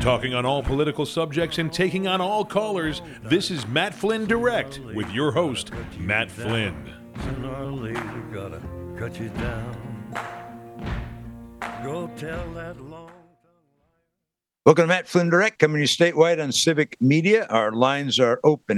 Talking on all political subjects and taking on all callers, this is Matt Flynn Direct with your host, Matt Flynn. Sooner or later, gotta cut you down. Go tell that long. Welcome to Matt Flynn Direct, coming to you statewide on Civic Media. Our lines are open,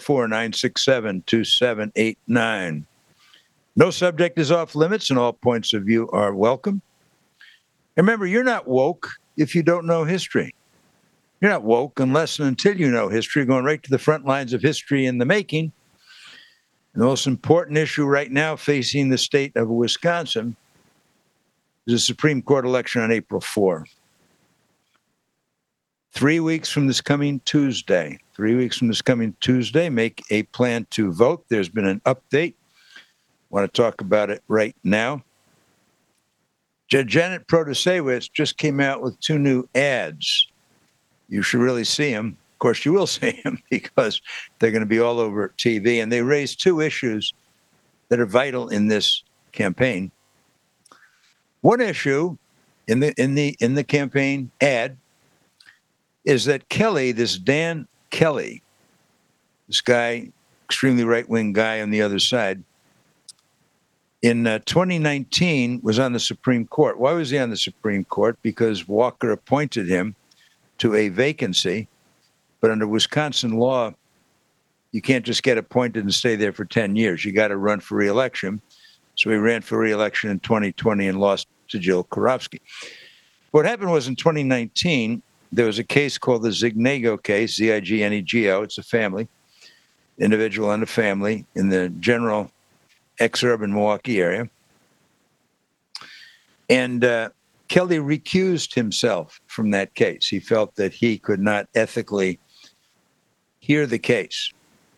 844-967-2789. No subject is off limits, and all points of view are welcome. And remember, you're not woke if you don't know history. You're not woke unless and until you know history, going right to the front lines of history in the making. And the most important issue right now facing the state of Wisconsin is the Supreme Court election on April 4. 3 weeks from this coming Tuesday. 3 weeks from this coming Tuesday, make a plan to vote. There's been an update. I want to talk about it right now. Judge Janet Protasiewicz just came out with 2 new ads. You should really see them. Of course, you will see them because they're going to be all over TV. And they raise 2 issues that are vital in this campaign. One issue in the campaign ad is that Kelly, this Dan Kelly, this guy, extremely right-wing guy on the other side, in 2019 was on the Supreme Court. Why was he on the Supreme Court? Because Walker appointed him to a vacancy, but under Wisconsin law, you can't just get appointed and stay there for 10 years. You got to run for re-election. So he ran for re-election in 2020 and lost to Jill Karofsky. What happened was in 2019, there was a case called the Zignego case, Z-I-G-N-E-G-O. It's a family, individual and a family in the general exurban Milwaukee area. And Kelly recused himself from that case. He felt that he could not ethically hear the case.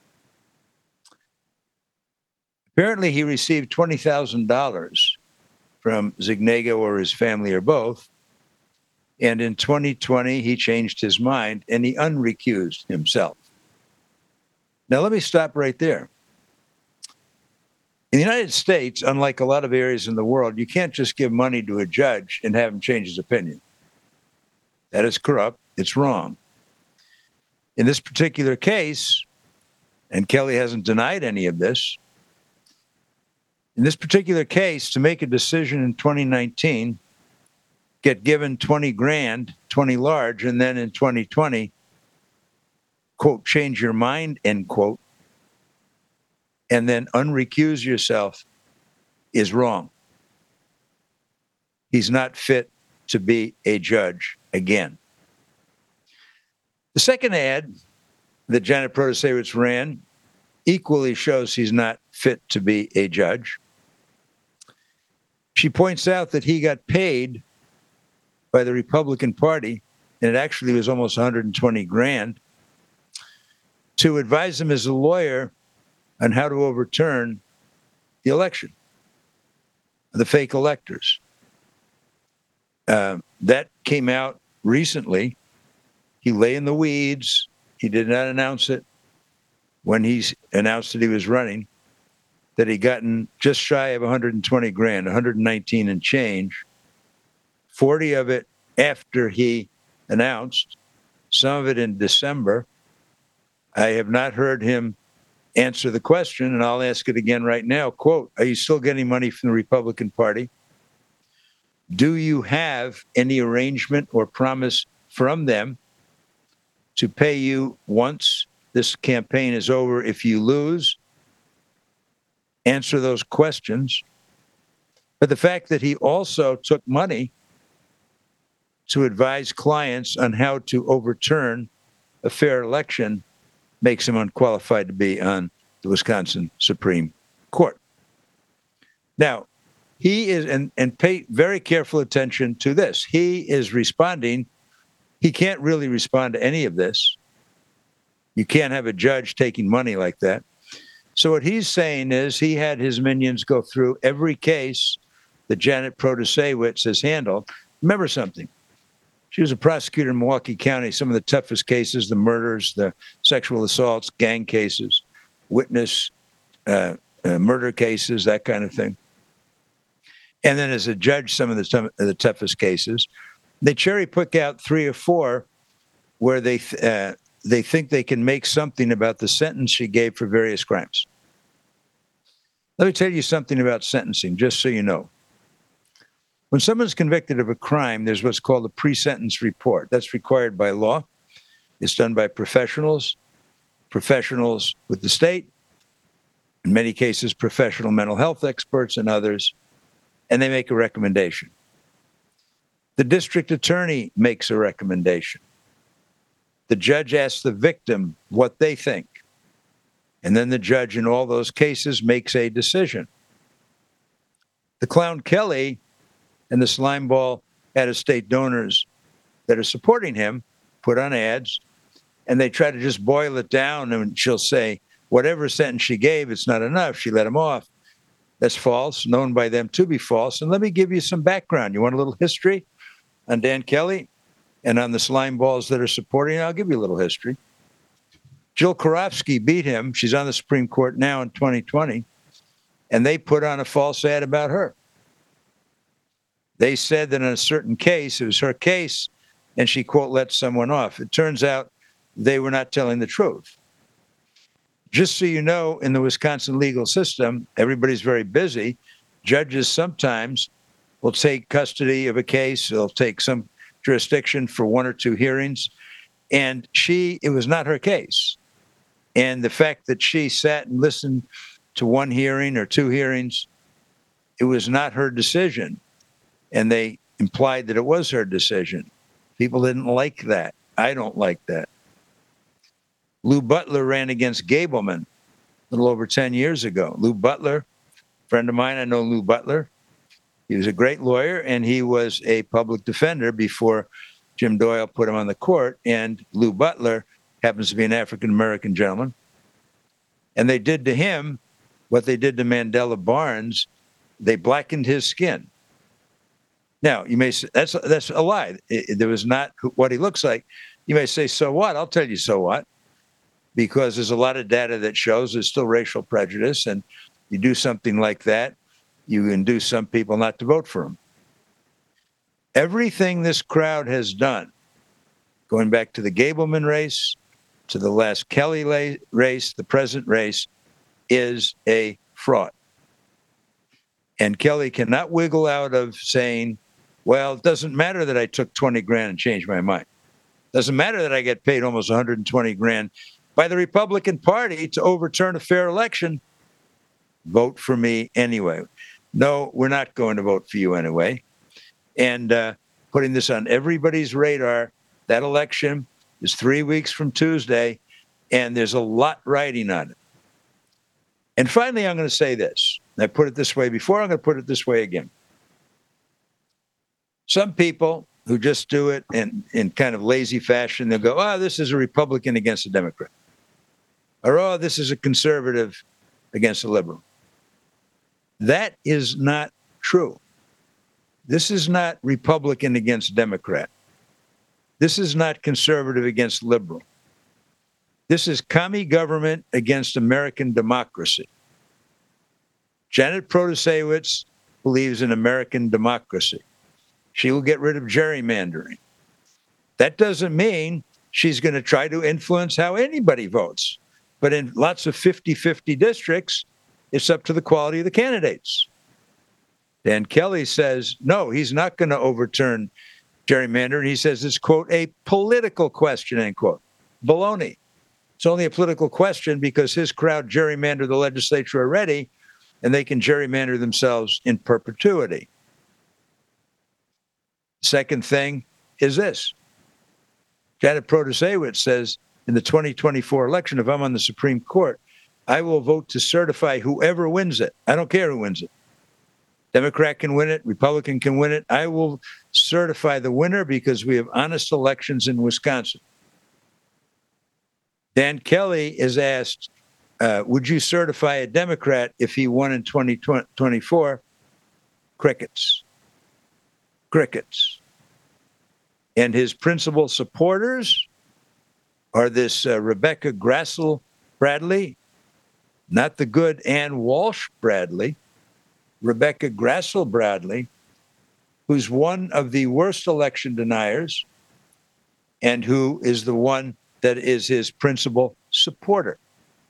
Apparently, he received $20,000 from Zignego or his family or both. And in 2020, he changed his mind and he unrecused himself. Now, let me stop right there. In the United States, unlike a lot of areas in the world, you can't just give money to a judge and have him change his opinion. That is corrupt. It's wrong. In this particular case, and Kelly hasn't denied any of this, in this particular case, to make a decision in 2019, get given 20 grand, 20 large, and then in 2020, quote, change your mind, end quote, and then unrecuse yourself is wrong. He's not fit to be a judge again. The second ad that Janet Protasiewicz ran equally shows he's not fit to be a judge. She points out that he got paid by the Republican Party, and it actually was almost 120 grand, to advise him as a lawyer on how to overturn the election, the fake electors. That came out recently. He lay in the weeds. He did not announce it when he announced that he was running, that he'd gotten just shy of 120 grand, 119 and change, 40 of it after he announced, some of it in December. I have not heard him answer the question, and I'll ask it again right now. Quote, are you still getting money from the Republican Party? Do you have any arrangement or promise from them to pay you once this campaign is over if you lose? Answer those questions. But the fact that he also took money to advise clients on how to overturn a fair election makes him unqualified to be on the Wisconsin Supreme Court. Now, he is, and pay very careful attention to this, he is responding. He can't really respond to any of this. You can't have a judge taking money like that. So what he's saying is he had his minions go through every case that Janet Protasiewicz has handled. Remember something. She was a prosecutor in Milwaukee County, some of the toughest cases, the murders, the sexual assaults, gang cases, witness murder cases, that kind of thing. And then as a judge, some of the toughest cases. They cherry pick out 3 or 4 where they think they can make something about the sentence she gave for various crimes. Let me tell you something about sentencing, just so you know. When someone's convicted of a crime, there's what's called a pre-sentence report. That's required by law. It's done by professionals with the state, in many cases, professional mental health experts and others, and they make a recommendation. The district attorney makes a recommendation. The judge asks the victim what they think. And then the judge in all those cases makes a decision. The clown Kelly and the slimeball out-of-state donors that are supporting him put on ads, and they try to just boil it down, and she'll say, whatever sentence she gave, it's not enough. She let him off. That's false, known by them to be false. And let me give you some background. You want a little history on Dan Kelly and on the slime balls that are supporting him? I'll give you a little history. Jill Karofsky beat him. She's on the Supreme Court now in 2020, and they put on a false ad about her. They said that in a certain case, it was her case, and she, quote, let someone off. It turns out they were not telling the truth. Just so you know, in the Wisconsin legal system, everybody's very busy. Judges sometimes will take custody of a case. They'll take some jurisdiction for 1 or 2 hearings. And it was not her case. And the fact that she sat and listened to 1 hearing or 2 hearings, it was not her decision. And they implied that it was her decision. People didn't like that. I don't like that. Lou Butler ran against Gableman a little over 10 years ago. Lou Butler, friend of mine, I know Lou Butler. He was a great lawyer, and he was a public defender before Jim Doyle put him on the court. And Lou Butler happens to be an African-American gentleman. And they did to him what they did to Mandela Barnes. They blackened his skin. Now, you may say, that's a lie. There was not what he looks like. You may say, so what? I'll tell you so what. Because there's a lot of data that shows there's still racial prejudice, and you do something like that, you induce some people not to vote for him. Everything this crowd has done, going back to the Gableman race, to the last Kelly race, the present race, is a fraud. And Kelly cannot wiggle out of saying, well, it doesn't matter that I took 20 grand and changed my mind. It doesn't matter that I get paid almost 120 grand by the Republican Party to overturn a fair election. Vote for me anyway. No, we're not going to vote for you anyway. And putting this on everybody's radar, that election is 3 weeks from Tuesday, and there's a lot riding on it. And finally, I'm going to say this. I put it this way before, I'm going to put it this way again. Some people who just do it in kind of lazy fashion, they'll go, oh, this is a Republican against a Democrat. Or, oh, this is a conservative against a liberal. That is not true. This is not Republican against Democrat. This is not conservative against liberal. This is commie government against American democracy. Janet Protasewicz believes in American democracy. She will get rid of gerrymandering. That doesn't mean she's going to try to influence how anybody votes. But in lots of 50-50 districts, it's up to the quality of the candidates. Dan Kelly says, no, he's not going to overturn gerrymandering. He says it's, quote, a political question, end quote. Baloney. It's only a political question because his crowd gerrymandered the legislature already, and they can gerrymander themselves in perpetuity. Second thing is this. Janet Protasewicz says, in the 2024 election, if I'm on the Supreme Court, I will vote to certify whoever wins it. I don't care who wins it. Democrat can win it. Republican can win it. I will certify the winner because we have honest elections in Wisconsin. Dan Kelly is asked, would you certify a Democrat if he won in 2024? Crickets. Crickets. And his principal supporters are this Rebecca Grassel Bradley, not the good Ann Walsh Bradley, Rebecca Grassel Bradley, who's one of the worst election deniers, and who is the one that is his principal supporter.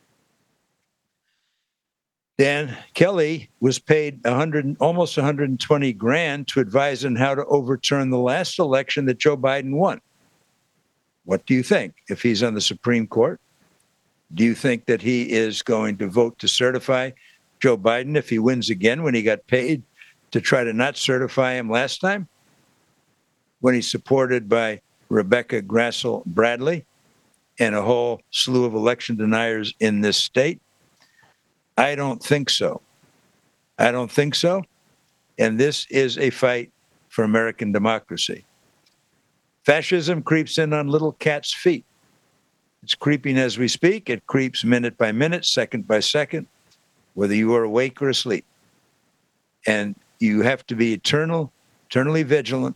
Dan Kelly was paid almost 120 grand to advise on how to overturn the last election that Joe Biden won. What do you think? If he's on the Supreme Court, do you think that he is going to vote to certify Joe Biden if he wins again when he got paid to try to not certify him last time, when he's supported by Rebecca Grassel Bradley and a whole slew of election deniers in this state? I don't think so. I don't think so. And this is a fight for American democracy. Fascism creeps in on little cat's feet. It's creeping as we speak. It creeps minute by minute, second by second, whether you are awake or asleep. And you have to be eternally vigilant.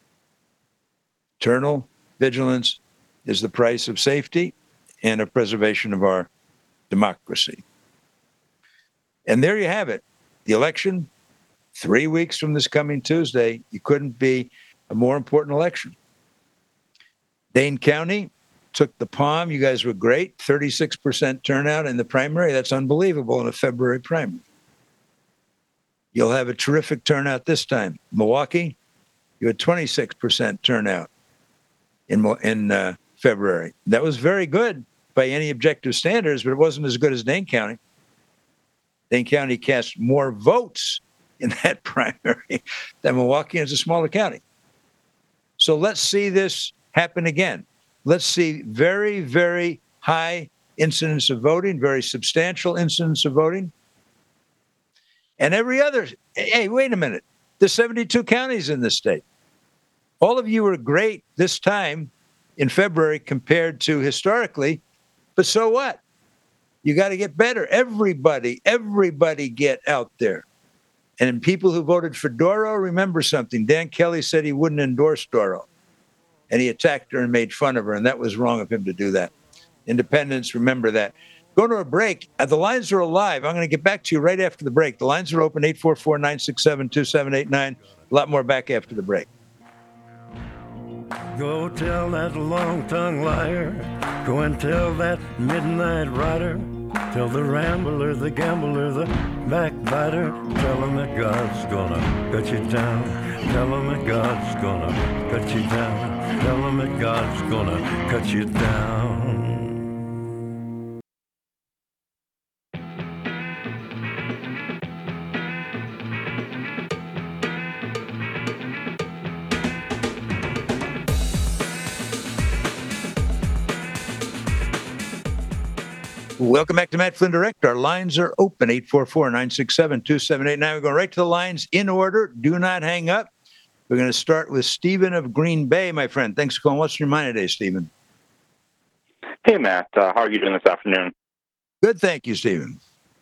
Eternal vigilance is the price of safety and of preservation of our democracy. And there you have it. The election, 3 weeks from this coming Tuesday. You couldn't be a more important election. Dane County took the palm. You guys were great. 36% turnout in the primary. That's unbelievable in a February primary. You'll have a terrific turnout this time. Milwaukee, you had 26% turnout in February. That was very good by any objective standards, but it wasn't as good as Dane County. Dane County cast more votes in that primary than Milwaukee, and it's a smaller county. So let's see this happen again. Let's see very, very high incidence of voting, very substantial incidence of voting. And every other, hey, wait a minute. There's 72 counties in this state. All of you were great this time in February compared to historically, but so what? You got to get better. Everybody get out there. And people who voted for Doro, remember something. Dan Kelly said he wouldn't endorse Doro. And he attacked her and made fun of her, and that was wrong of him to do that. Independents, remember that. Go to a break. The lines are alive. I'm going to get back to you right after the break. The lines are open, 844-967-2789. A lot more back after the break. Go tell that long-tongued liar. Go and tell that midnight rider. Tell the rambler, the gambler, the backbiter. Tell him that God's gonna cut you down. Tell him that God's gonna cut you down. Tell him that God's gonna cut you down. Welcome back to Matt Flynn Direct. Our lines are open, 844-967-2789. We're going right to the lines in order. Do not hang up. We're going to start with Stephen of Green Bay, my friend. Thanks for calling. What's your mind today, Stephen? Hey, Matt. How are you doing this afternoon? Good, thank you, Stephen.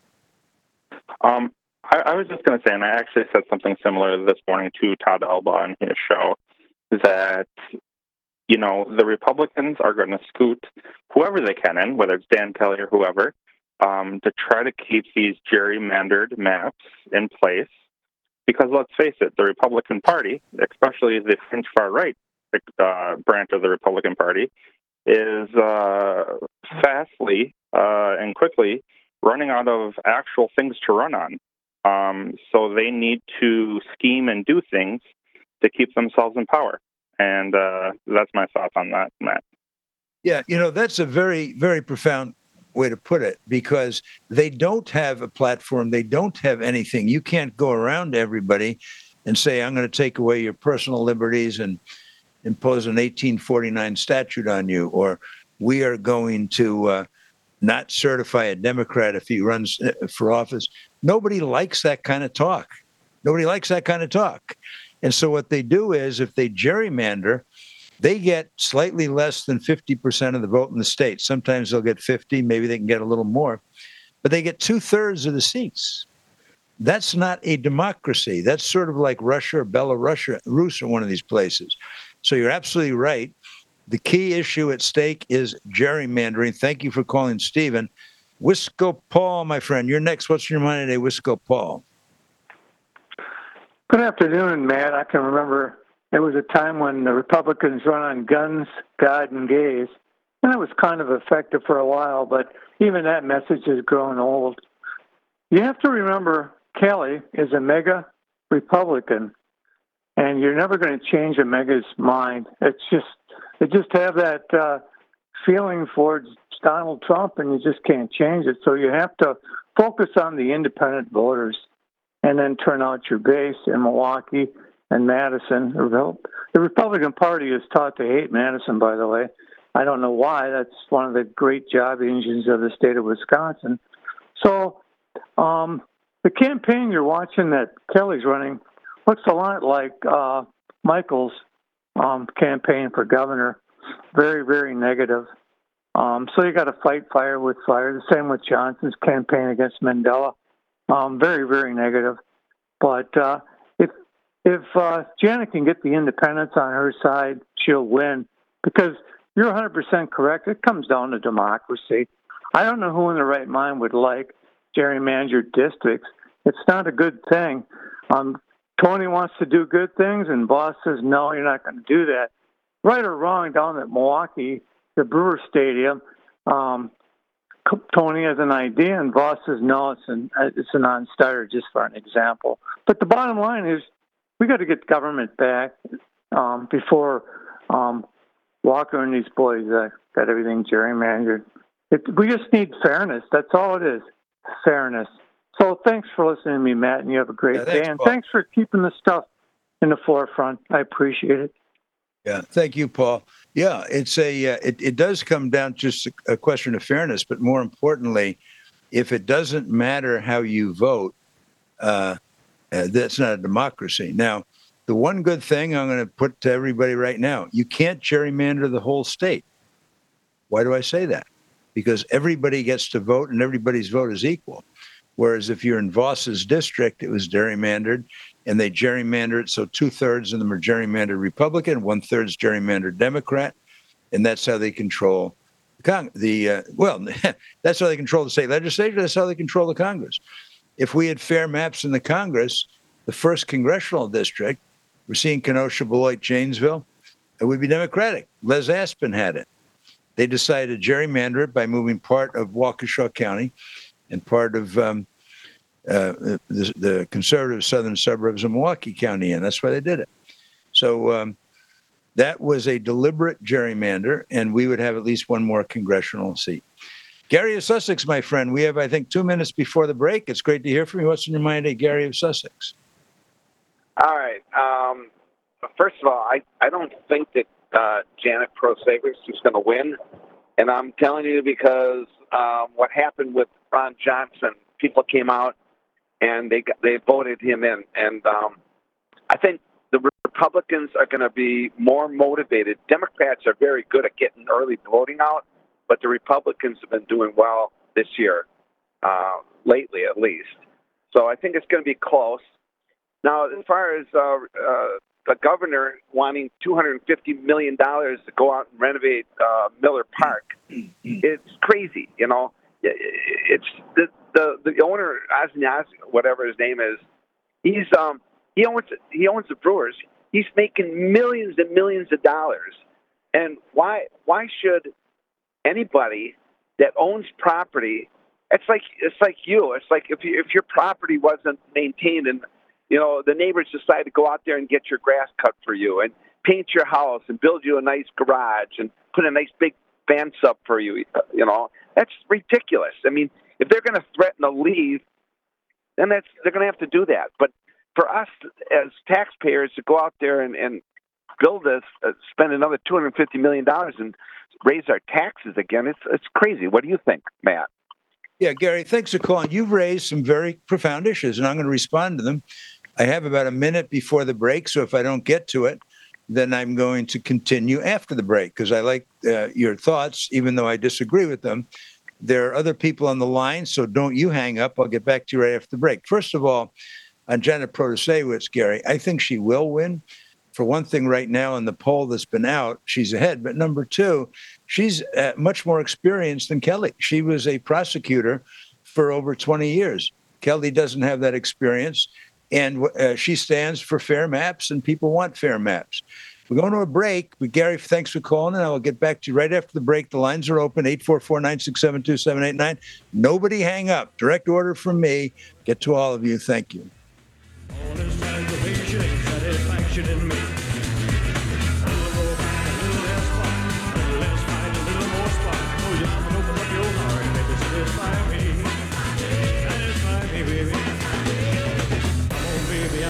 I was just going to say, and I actually said something similar this morning to Todd Elba on his show, that you know, the Republicans are going to scoot whoever they can in, whether it's Dan Kelly or whoever, to try to keep these gerrymandered maps in place. Because let's face it, the Republican Party, especially the fringe far-right branch of the Republican Party, is fastly and quickly running out of actual things to run on. So they need to scheme and do things to keep themselves in power. And that's my thoughts on that, Matt. Yeah, you know, that's a very, very profound way to put it, because they don't have a platform. They don't have anything. You can't go around to everybody and say, I'm going to take away your personal liberties and impose an 1849 statute on you, or we are going to not certify a Democrat if he runs for office. Nobody likes that kind of talk. Nobody likes that kind of talk. And so what they do is, if they gerrymander, they get slightly less than 50% of the vote in the state. Sometimes they'll get 50, maybe they can get a little more, but they get 2/3 of the seats. That's not a democracy. That's sort of like Russia or Belarus or one of these places. So you're absolutely right. The key issue at stake is gerrymandering. Thank you for calling, Stephen. Wisco Paul, my friend, you're next. What's your mind today, Wisco Paul? Good afternoon, Matt. I can remember It was a time when the Republicans run on guns, God, and gays. And it was kind of effective for a while, but even that message has grown old. You have to remember Kelly is a mega Republican, and you're never going to change a mega's mind. They just have that feeling towards Donald Trump, and you just can't change it. So you have to focus on the independent voters and then turn out your base in Milwaukee and Madison. The Republican Party is taught to hate Madison, by the way. I don't know why. That's one of the great job engines of the state of Wisconsin. So the campaign you're watching that Kelly's running looks a lot like Michael's campaign for governor. Very, very negative. So you got to fight fire with fire. The same with Johnson's campaign against Mandela. Very, very negative. But if Janet can get the independents on her side, she'll win. Because you're 100% correct. It comes down to democracy. I don't know who in their right mind would like gerrymandered districts. It's not a good thing. Tony wants to do good things, and Voss says, no, you're not going to do that. Right or wrong, down at Milwaukee, the Brewer Stadium, Tony has an idea, and Voss says, no, it's a non-starter, just for an example. But the bottom line is we got to get government back before Walker and these boys got everything gerrymandered. We just need fairness. That's all it is, fairness. So thanks for listening to me, Matt, and you have a great day. And thanks for keeping the stuff in the forefront. I appreciate it. Yeah, thank you, Paul. Yeah, it's it does come down to just a question of fairness, but more importantly, if it doesn't matter how you vote, that's not a democracy. Now, the one good thing I'm going to put to everybody right now, you can't gerrymander the whole state. Why do I say that? Because everybody gets to vote and everybody's vote is equal. Whereas if you're in Voss's district, it was gerrymandered, and they gerrymandered it so 2/3 of them are gerrymandered Republican, 1/3 is gerrymandered Democrat, and that's how they control that's how they control the state legislature. That's how they control the Congress. If we had fair maps in the Congress, the first congressional district, we're seeing Kenosha, Beloit, Janesville, it would be Democratic. Les Aspin had it. They decided to gerrymander it by moving part of Waukesha County and part of the conservative southern suburbs of Milwaukee County in. That's why they did it. So that was a deliberate gerrymander, and we would have at least one more congressional seat. Gary of Sussex, my friend, we have, I think, 2 minutes before the break. It's great to hear from you. What's in your mind, Gary of Sussex? All right. First of all, I don't think that Janet Pro-Savers is going to win. And I'm telling you because what happened with Ron Johnson, people came out and they voted him in. And I think the Republicans are going to be more motivated. Democrats are very good at getting early voting out, but the Republicans have been doing well this year, lately at least. So I think it's going to be close. Now, as far as the governor wanting $250 million to go out and renovate Miller Park, it's crazy. You know, it's the owner, Wozniak, whatever his name is. He owns the Brewers. He's making millions and millions of dollars. And why should anybody that owns property? It's like you. It's like if your property wasn't maintained and the neighbors decide to go out there and get your grass cut for you and paint your house and build you a nice garage and put a nice big fence up for you. That's ridiculous. I mean, if they're going to threaten to leave, then they're going to have to do that. But for us as taxpayers to go out there and build this, spend another $250 million and raise our taxes again, it's crazy. What do you think, Matt? Yeah, Gary, thanks for calling. You've raised some very profound issues, and I'm going to respond to them. I have about a minute before the break, so if I don't get to it, then I'm going to continue after the break because I like your thoughts, even though I disagree with them. There are other people on the line, so don't you hang up. I'll get back to you right after the break. First of all, on Janet Protasewicz, Gary, I think she will win. For one thing, right now in the poll that's been out, she's ahead. But number two, she's much more experienced than Kelly. She was a prosecutor for over 20 years. Kelly doesn't have that experience. And she stands for fair maps, and people want fair maps. We're going to a break. But Gary, thanks for calling, and I will get back to you right after the break. The lines are open, 844-967-2789. Nobody hang up. Direct order from me. Get to all of you. Thank you. All this aggravation ain't satisfaction in me. A little fight, a little less fight, a little less fight, a little more spark. Oh, you can open up your heart, baby, satisfy me. Satisfy me, baby. Come on, baby.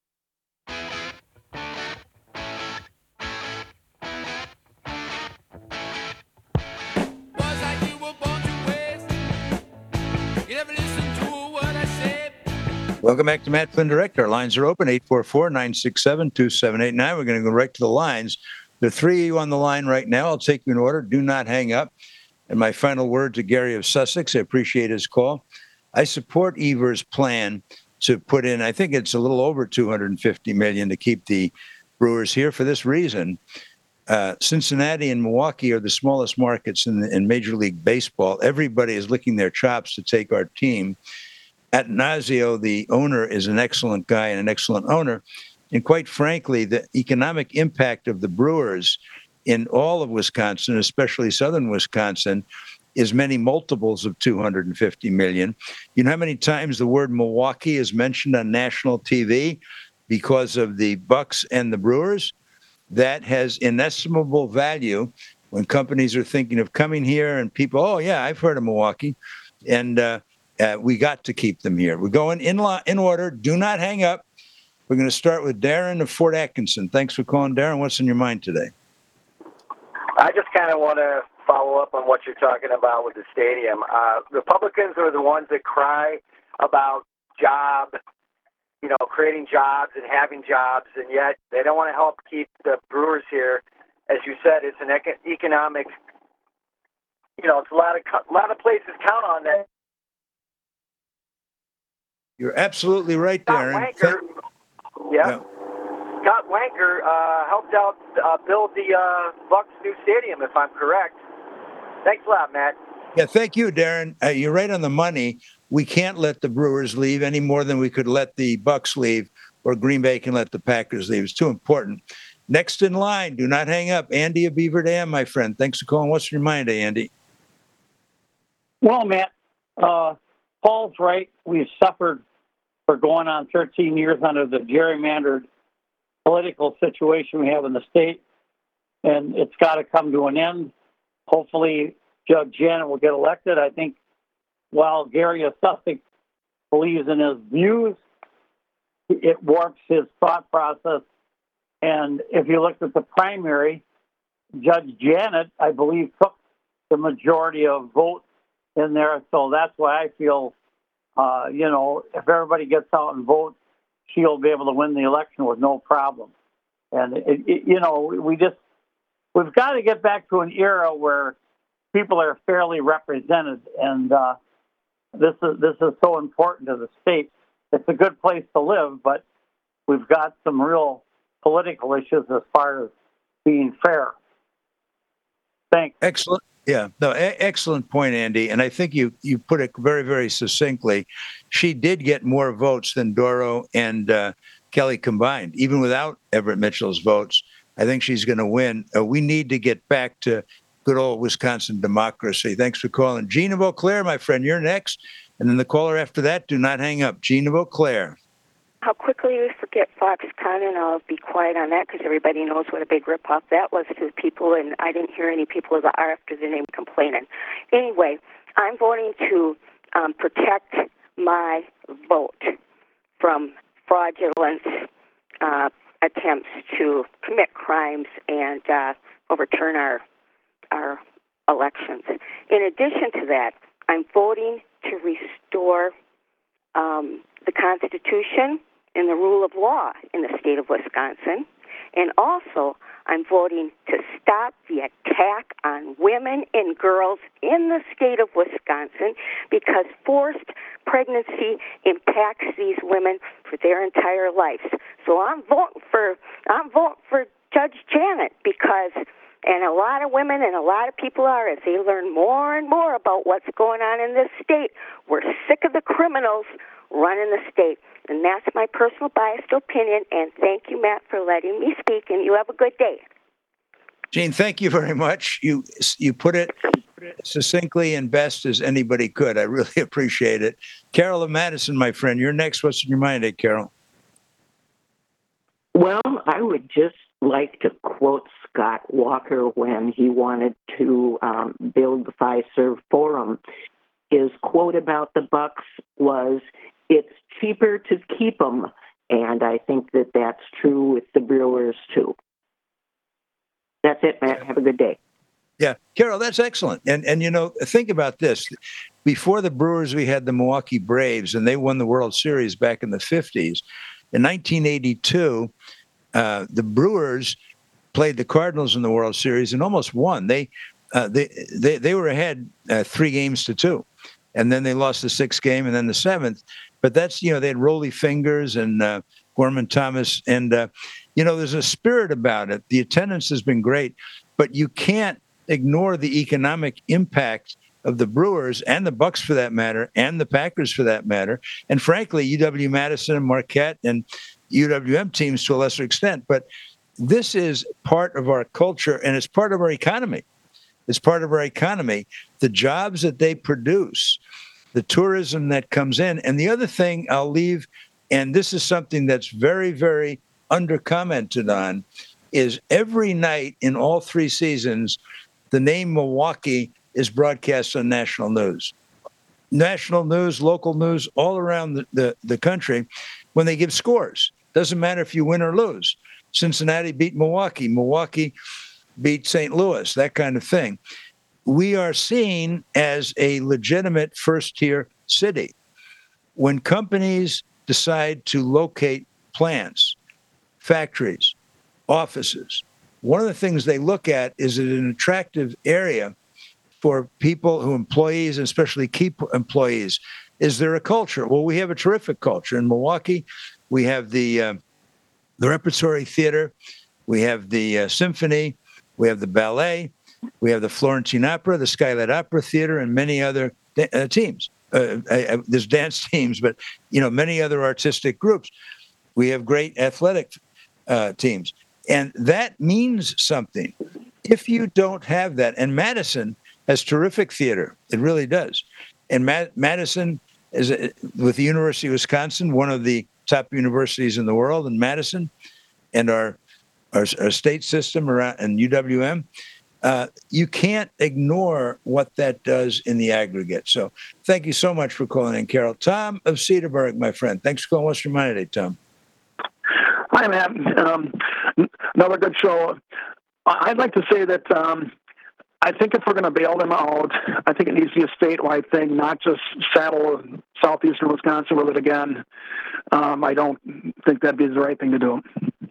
Welcome back to Matt Flynn Direct. Our lines are open, 844-967-2789. We're going to go right to the lines. There are three of you on the line right now. I'll take you in order. Do not hang up. And my final word to Gary of Sussex, I appreciate his call. I support Evers' plan to put in, I think it's a little over $250 million to keep the Brewers here for this reason. Cincinnati and Milwaukee are the smallest markets in Major League Baseball. Everybody is licking their chops to take our team. Atanasio, the owner, is an excellent guy and an excellent owner. And quite frankly, the economic impact of the Brewers in all of Wisconsin, especially southern Wisconsin, is many multiples of $250 million. You know how many times the word Milwaukee is mentioned on national TV because of the Bucks and the Brewers? That has inestimable value when companies are thinking of coming here and people, oh, yeah, I've heard of Milwaukee. And we got to keep them here. We're going in order. Do not hang up. We're going to start with Darren of Fort Atkinson. Thanks for calling, Darren. What's in your mind today? I just kind of want to follow up on what you're talking about with the stadium. Republicans are the ones that cry about creating jobs and having jobs, and yet they don't want to help keep the Brewers here. As you said, it's an economic, it's a lot of places count on that. You're absolutely right, Darren. Scott Wanker helped out build the Bucks' new stadium, if I'm correct. Thanks a lot, Matt. Yeah, thank you, Darren. You're right on the money. We can't let the Brewers leave any more than we could let the Bucks leave, or Green Bay can let the Packers leave. It's too important. Next in line, do not hang up. Andy of Beaver Dam, my friend. Thanks for calling. What's in your mind, Andy? Well, Matt, Paul's right. We've suffered for going on 13 years under the gerrymandered political situation we have in the state, and it's got to come to an end. Hopefully, Judge Janet will get elected. I think while Gary of Sussex believes in his views, it warps his thought process. And if you look at the primary, Judge Janet, I believe, took the majority of votes in there. So that's why I feel, if everybody gets out and votes, she'll be able to win the election with no problem. And, we've got to get back to an era where people are fairly represented. And this is so important to the state. It's a good place to live, but we've got some real political issues as far as being fair. Thanks. Excellent. Yeah, no, excellent point, Andy. And I think you put it very, very succinctly. She did get more votes than Doro and Kelly combined, even without Everett Mitchell's votes. I think she's going to win. We need to get back to good old Wisconsin democracy. Thanks for calling. Gene of Eau Claire, my friend, you're next. And then the caller after that, do not hang up. Gene of Eau Claire. How quickly we forget Foxconn, and I'll be quiet on that because everybody knows what a big ripoff that was to the people, and I didn't hear any people after the name complaining. Anyway, I'm voting to protect my vote from fraudulent attempts to commit crimes and overturn our elections. In addition to that, I'm voting to restore the Constitution and the rule of law in the state of Wisconsin. And also, I'm voting to stop the attack on women and girls in the state of Wisconsin because forced pregnancy impacts these women for their entire lives. So I'm voting for Judge Janet because, and a lot of women and a lot of people are, as they learn more and more about what's going on in this state, we're sick of the criminals running the state. And that's my personal biased opinion. And thank you, Matt, for letting me speak. And you have a good day. Gene, thank you very much. You put it succinctly and best as anybody could. I really appreciate it. Carol of Madison, my friend, you're next. What's in your mind, Carol? Well, I would just like to quote Scott Walker when he wanted to build the Fiserv Forum. His quote about the Bucks was, "It's cheaper to keep them," and I think that that's true with the Brewers too. That's it, Matt. Have a good day. Yeah, Carol, that's excellent. And you know, think about this. Before the Brewers, we had the Milwaukee Braves, and they won the World Series back in the 50s. In 1982, the Brewers played the Cardinals in the World Series and almost won. They were ahead 3-2, and then they lost the 6th game and then the 7th. But that's, you know, they had Rollie Fingers and Gorman Thomas, and you know, there's a spirit about it. The attendance has been great, but you can't ignore the economic impact of the Brewers and the Bucks for that matter, and the Packers for that matter, and frankly, UW-Madison and Marquette and UWM teams to a lesser extent. But this is part of our culture, and it's part of our economy. It's part of our economy. The jobs that they produce, the tourism that comes in. And the other thing I'll leave, and this is something that's very, very under-commented on, is every night in all 3 seasons, the name Milwaukee is broadcast on national news. National news, local news, all around the country when they give scores. Doesn't matter if you win or lose. Cincinnati beat Milwaukee. Milwaukee beat St. Louis, that kind of thing. We are seen as a legitimate first-tier city. When companies decide to locate plants, factories, offices, one of the things they look at is it an attractive area for people who employees, and especially key employees. Is there a culture? Well, we have a terrific culture. In Milwaukee, we have the Repertory Theater, we have the Symphony, we have the ballet, we have the Florentine Opera, the Skylight Opera Theater, and many other teams. There's dance teams, but you know, many other artistic groups. We have great athletic teams, and that means something. If you don't have that, and Madison has terrific theater, it really does. And Madison is with the University of Wisconsin, one of the top universities in the world, in Madison, and our state system around and UWM. You can't ignore what that does in the aggregate. So thank you so much for calling in, Carol. Tom of Cedarburg, my friend. Thanks for calling What's Your Mind today, Tom. Hi, Matt. Another good show. I'd like to say that I think if we're going to bail them out, I think it needs to be a statewide thing, not just saddle southeastern Wisconsin with it again. I don't think that'd be the right thing to do.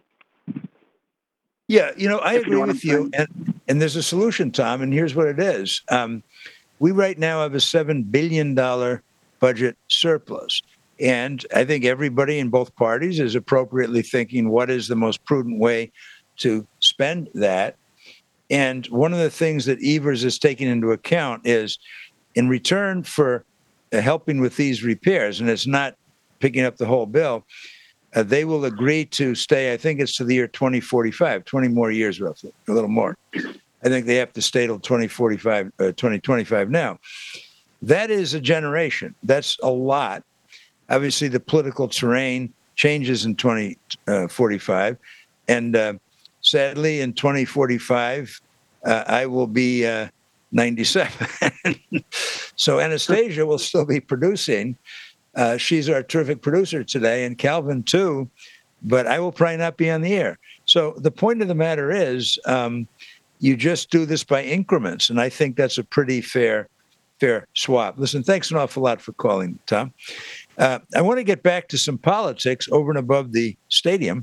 Yeah, you know, I agree with you. And there's a solution, Tom, and here's what it is. We right now have a $7 billion budget surplus. And I think everybody in both parties is appropriately thinking what is the most prudent way to spend that. And one of the things that Evers is taking into account is in return for helping with these repairs, and it's not picking up the whole bill, they will agree to stay, I think it's to the year 2045, 20 more years roughly, a little more. I think they have to stay till 2025 now. That is a generation. That's a lot. Obviously, the political terrain changes in 2045. And sadly, in 2045, I will be 97. So Anastasia will still be producing. She's our terrific producer today, and Calvin too, but I will probably not be on the air. So the point of the matter is you just do this by increments, and I think that's a pretty fair swap. Listen, thanks an awful lot for calling, Tom. I want to get back to some politics over and above the stadium.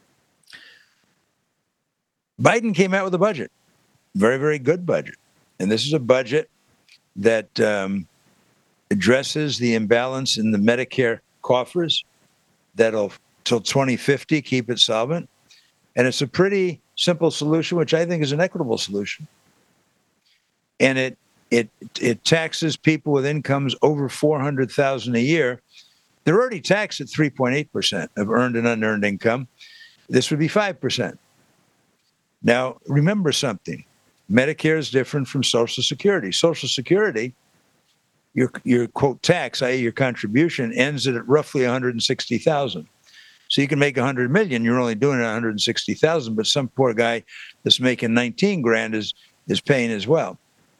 Biden came out with a budget, very, very good budget. And this is a budget that addresses the imbalance in the Medicare coffers that'll, till 2050, keep it solvent. And it's a pretty simple solution, which I think is an equitable solution. And it taxes people with incomes over $400,000 a year They're already taxed at 3.8% of earned and unearned income. This would be 5%. Now, remember something. Medicare is different from Social Security. Social Security, your quote tax, i.e. your contribution, ends at roughly $160,000. So you can make $100 million, you're only doing $160,000, but some poor guy that's making 19 grand is paying as well.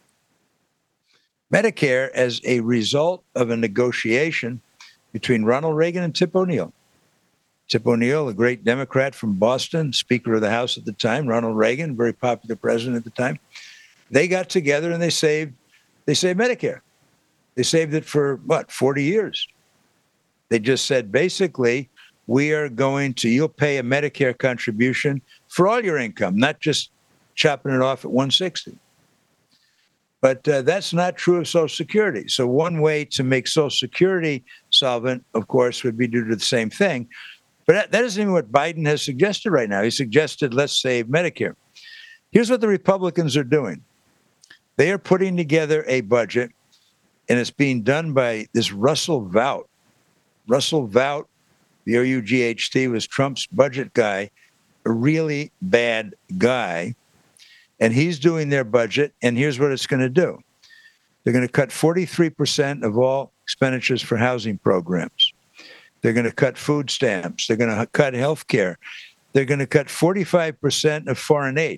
Medicare, as a result of a negotiation between Ronald Reagan and Tip O'Neill. Tip O'Neill, a great Democrat from Boston, Speaker of the House at the time, Ronald Reagan, very popular president at the time. They got together and they saved Medicare. They saved it for, 40 years. They just said, basically, you'll pay a Medicare contribution for all your income, not just chopping it off at 160. But that's not true of Social Security. So one way to make Social Security solvent, of course, would be to do the same thing. But that isn't even what Biden has suggested right now. He suggested, let's save Medicare. Here's what the Republicans are doing. They are putting together a budget, and it's being done by this Russell Vought. Russell Vought, V-O-U-G-H-T, was Trump's budget guy, a really bad guy. And he's doing their budget, and here's what it's going to do. They're going to cut 43% of all expenditures for housing programs. They're going to cut food stamps. They're going to cut health care. They're going to cut 45% of foreign aid.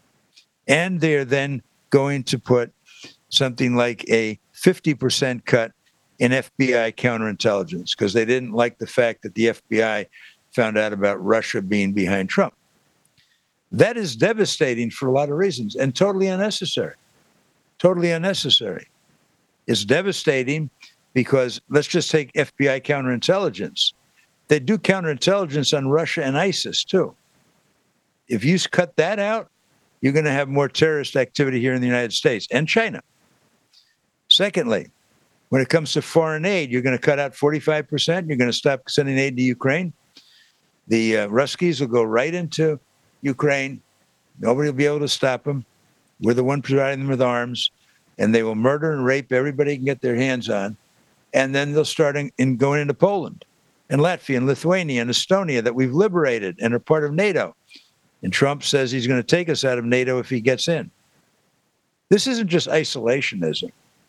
And they're then going to put something like a 50% cut in FBI counterintelligence, because they didn't like the fact that the FBI found out about Russia being behind Trump. That is devastating for a lot of reasons and totally unnecessary. Totally unnecessary. It's devastating because let's just take FBI counterintelligence. They do counterintelligence on Russia and ISIS too. If you cut that out, you're going to have more terrorist activity here in the United States and China. Secondly, when it comes to foreign aid, you're going to cut out 45%. You're going to stop sending aid to Ukraine. The Ruskies will go right into Ukraine. Nobody will be able to stop them. We're the one providing them with arms, and they will murder and rape everybody they can get their hands on. And then they'll start going into Poland and Latvia and Lithuania and Estonia that we've liberated and are part of NATO. And Trump says he's going to take us out of NATO if he gets in. This isn't just isolationism.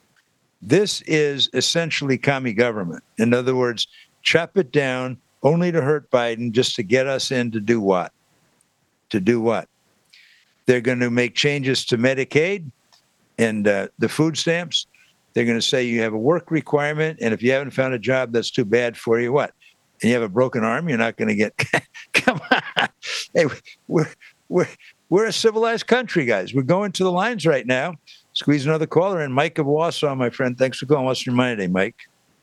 This is essentially commie government. In other words, chop it down only to hurt Biden, just to get us in to do what? To do what? They're going to make changes to Medicaid and the food stamps. They're going to say you have a work requirement, and if you haven't found a job that's too bad for you, what? And you have a broken arm, you're not going to get. Come on, hey, we're a civilized country, guys. We're going to the lines right now. Squeeze another caller in. Mike of Wausau, my friend. Thanks for calling. What's your mind today, Mike?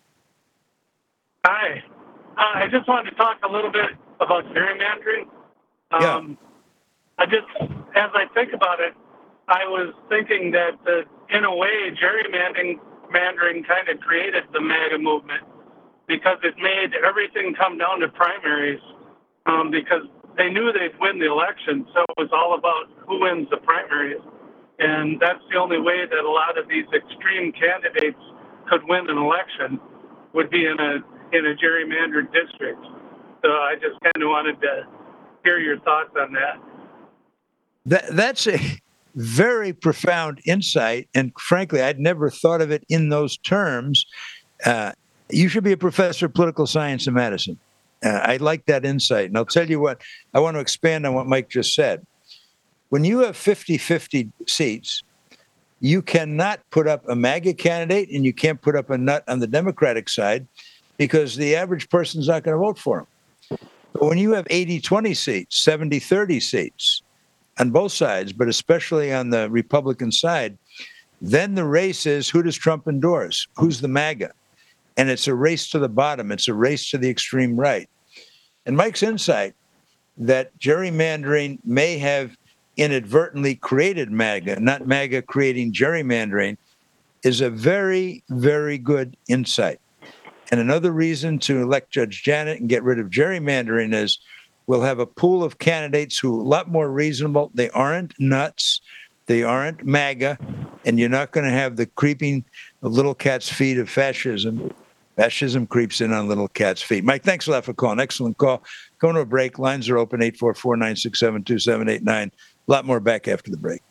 Hi. I just wanted to talk a little bit about gerrymandering. Yeah. As I think about it, I was thinking that, in a way, gerrymandering kind of created the MAGA movement because it made everything come down to primaries because they knew they'd win the election. So it was all about who wins the primaries. And that's the only way that a lot of these extreme candidates could win an election would be in a gerrymandered district. So I just kind of wanted to hear your thoughts on that. That's a very profound insight, and frankly, I'd never thought of it in those terms. You should be a professor of political science in Madison. I like that insight, and I'll tell you what, I want to expand on what Mike just said. When you have 50-50 seats, you cannot put up a MAGA candidate, and you can't put up a nut on the Democratic side because the average person's not going to vote for him. But when you have 80-20 seats, 70-30 seats, on both sides, but especially on the Republican side, then the race is who does Trump endorse? Who's the MAGA? And it's a race to the bottom. It's a race to the extreme right. And Mike's insight that gerrymandering may have inadvertently created MAGA, not MAGA creating gerrymandering, is a very, very good insight. And another reason to elect Judge Janet and get rid of gerrymandering is we'll have a pool of candidates who are a lot more reasonable. They aren't nuts. They aren't MAGA. And you're not going to have the creeping little cat's feet of fascism Fascism creeps in on little cat's feet. Mike, thanks a lot for calling. Excellent call. Going to a break. Lines are open, 844-967-2789. A lot more back after the break.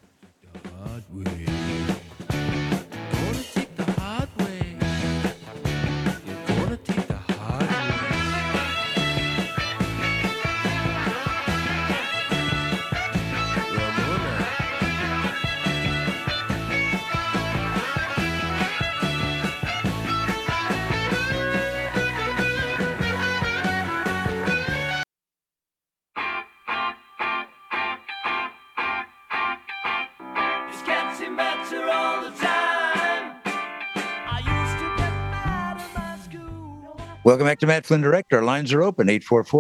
Welcome back to Matt Flynn Direct. Our lines are open,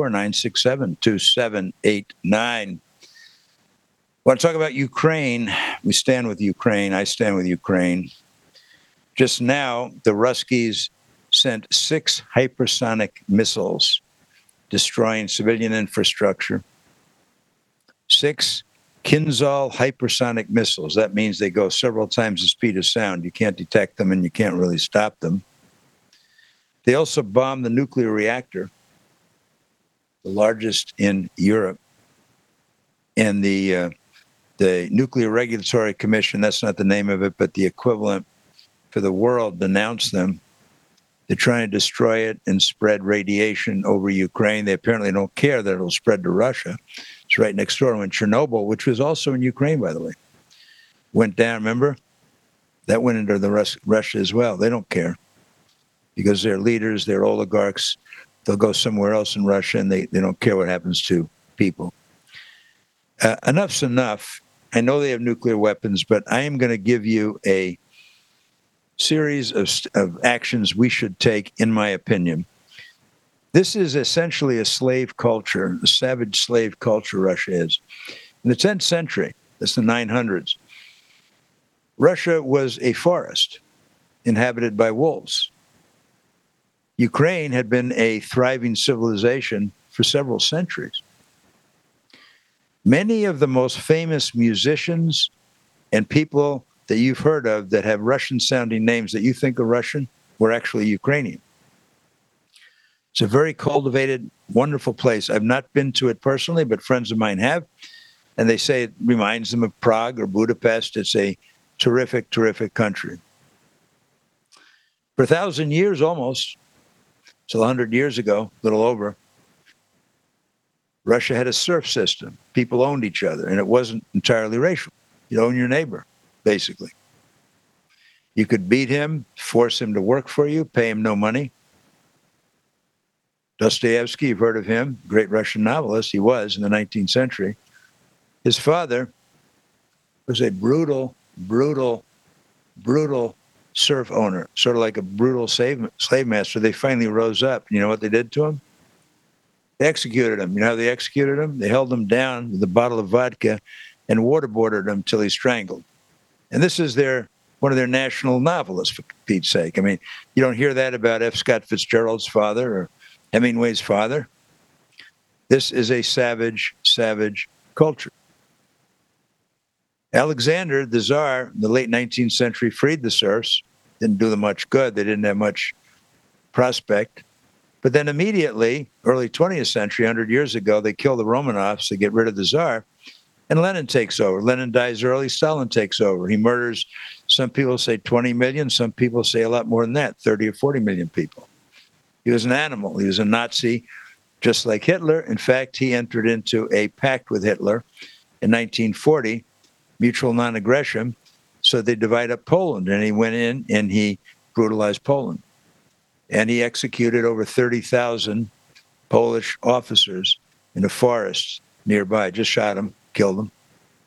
844-967-2789. Want to talk about Ukraine? We stand with Ukraine. I stand with Ukraine. Just now, the Ruskies sent 6 hypersonic missiles, destroying civilian infrastructure. 6 Kinzhal hypersonic missiles. That means they go several times the speed of sound. You can't detect them and you can't really stop them. They also bombed the nuclear reactor, the largest in Europe. And the Nuclear Regulatory Commission, that's not the name of it, but the equivalent for the world, denounced them. They're trying to destroy it and spread radiation over Ukraine. They apparently don't care that it'll spread to Russia. It's right next door in Chernobyl, which was also in Ukraine, by the way. Went down, remember? That went into the Russia as well. They don't care because they're leaders, they're oligarchs. They'll go somewhere else in Russia, and they don't care what happens to people. Enough's enough. I know they have nuclear weapons, but I am going to give you a series of actions we should take, in my opinion. This is essentially a slave culture, a savage slave culture Russia is. In the 10th century, that's the 900s, Russia was a forest inhabited by wolves. Ukraine had been a thriving civilization for several centuries. Many of the most famous musicians and people that you've heard of that have Russian-sounding names that you think are Russian were actually Ukrainian. It's a very cultivated, wonderful place. I've not been to it personally, but friends of mine have, and they say it reminds them of Prague or Budapest. It's a terrific, terrific country. For 1,000 years almost, till 100 years ago, a little over, Russia had a serf system. People owned each other, and it wasn't entirely racial. You own your neighbor, basically. You could beat him, force him to work for you, pay him no money. Dostoevsky, you've heard of him, great Russian novelist, he was in the 19th century. His father was a brutal, brutal, brutal serf owner, sort of like a brutal slave master. They finally rose up. You know what they did to him? They executed him. You know how they executed him? They held him down with a bottle of vodka and waterboarded him till he strangled. And this is one of their national novelists, for Pete's sake. I mean, you don't hear that about F. Scott Fitzgerald's father or Hemingway's father. This is a savage, savage culture. Alexander, the Tsar, in the late 19th century, freed the serfs. Didn't do them much good. They didn't have much prospect. But then immediately, early 20th century, 100 years ago, they kill the Romanovs to get rid of the Tsar. And Lenin takes over. Lenin dies early. Stalin takes over. He murders, some people say 20 million. Some people say a lot more than that, 30 or 40 million people. He was an animal. He was a Nazi, just like Hitler. In fact, he entered into a pact with Hitler in 1940, mutual non-aggression, so they divide up Poland. And he went in and he brutalized Poland. And he executed over 30,000 Polish officers in a forest nearby. Just shot them, killed them.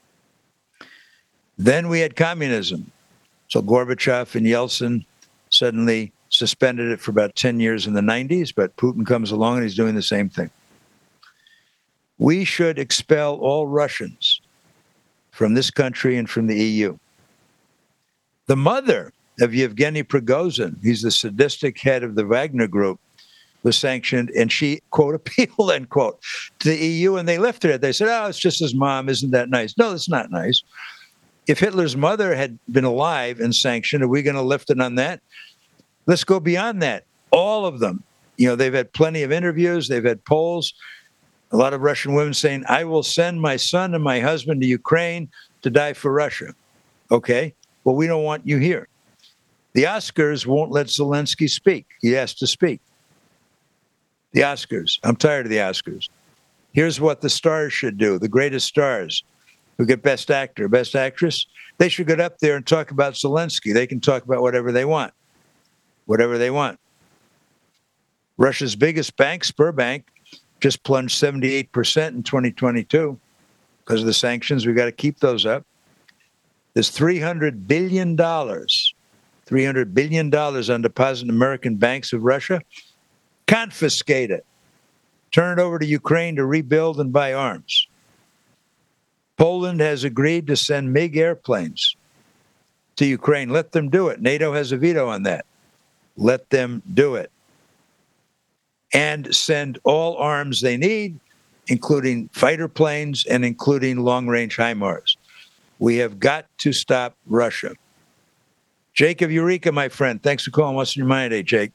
Then we had communism. So Gorbachev and Yeltsin suddenly suspended it for about 10 years in the 90s, but Putin comes along and he's doing the same thing. We should expel all Russians from this country and from the EU. The mother of Yevgeny Prigozhin, he's the sadistic head of the Wagner Group, was sanctioned, and she, quote, appealed, end quote, to the EU, and they lifted it. They said, oh, it's just his mom. Isn't that nice? No, it's not nice. If Hitler's mother had been alive and sanctioned, are we going to lift it on that? Let's go beyond that. all of them, they've had plenty of interviews. They've had polls. A lot of Russian women saying, I will send my son and my husband to Ukraine to die for Russia. Okay, well, we don't want you here. The Oscars won't let Zelensky speak. He has to speak. The Oscars. I'm tired of the Oscars. Here's what the stars should do. The greatest stars who get Best Actor, Best Actress, they should get up there and talk about Zelensky. They can talk about whatever they want. Whatever they want. Russia's biggest bank, Sberbank, just plunged 78% in 2022 because of the sanctions. We've got to keep those up. There's $300 billion on deposit in American banks of Russia. Confiscate it. Turn it over to Ukraine to rebuild and buy arms. Poland has agreed to send MiG airplanes to Ukraine. Let them do it. NATO has a veto on that. Let them do it. And send all arms they need, including fighter planes and including long-range HIMARS. We have got to stop Russia. Jake of Eureka, my friend. Thanks for calling. What's in your mind today, Jake?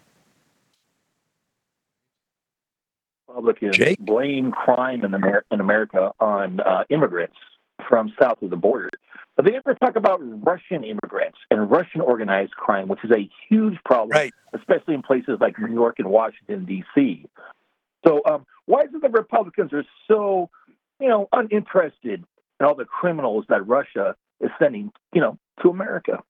Republicans blame crime in America on immigrants from south of the border. But they never talk about Russian immigrants and Russian organized crime, which is a huge problem, especially in places like New York and Washington, D.C. So why is it the Republicans are so, uninterested in all the criminals that Russia is sending, to America?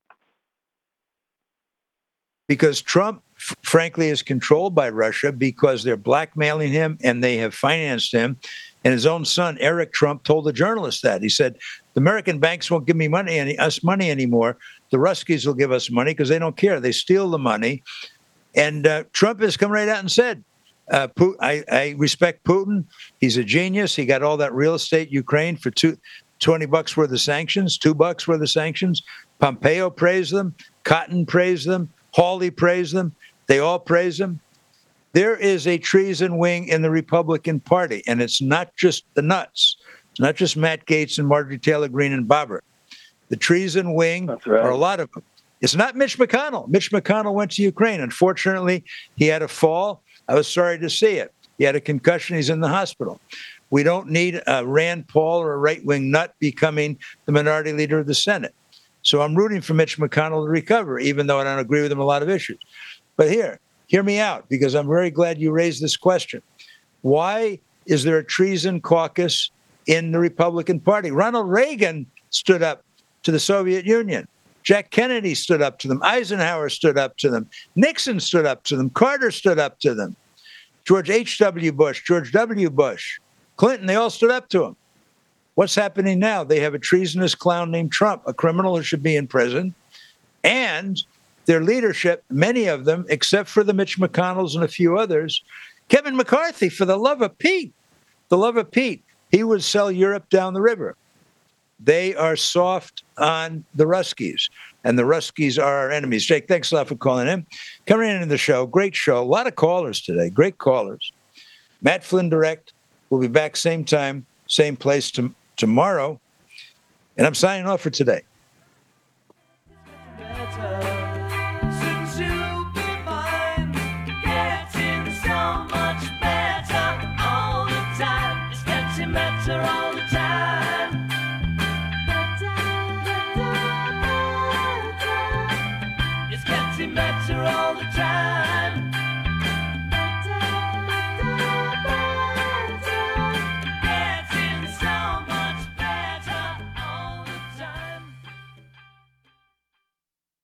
Because Trump, frankly, is controlled by Russia because they're blackmailing him and they have financed him. And his own son, Eric Trump, told the journalist that. He said, the American banks won't give me money anymore. The Ruskies will give us money because they don't care. They steal the money. And Trump has come right out and said, I respect Putin. He's a genius. He got all that real estate Ukraine for $20 worth of sanctions, $2 worth of sanctions. Pompeo praised them. Cotton praised them. Hawley praised them. They all praise him. There is a treason wing in the Republican Party, and it's not just the nuts. It's not just Matt Gaetz and Marjorie Taylor Greene and Boebert. The treason wing are a lot of them. It's not Mitch McConnell. Mitch McConnell went to Ukraine. Unfortunately, he had a fall. I was sorry to see it. He had a concussion. He's in the hospital. We don't need a Rand Paul or a right-wing nut becoming the minority leader of the Senate. So I'm rooting for Mitch McConnell to recover, even though I don't agree with him on a lot of issues. But hear me out, because I'm very glad you raised this question. Why is there a treason caucus in the Republican Party? Ronald Reagan stood up to the Soviet Union. Jack Kennedy stood up to them. Eisenhower stood up to them. Nixon stood up to them. Carter stood up to them. George H.W. Bush, George W. Bush, Clinton, they all stood up to him. What's happening now? They have a treasonous clown named Trump, a criminal who should be in prison. And their leadership, many of them, except for the Mitch McConnells and a few others, Kevin McCarthy, for the love of Pete, he would sell Europe down the river. They are soft on the Ruskies, and the Ruskies are our enemies. Jake, thanks a lot for calling in. Coming into the show, great show. A lot of callers today, great callers. Matt Flynn Direct will be back same time, same place tomorrow. And I'm signing off for today.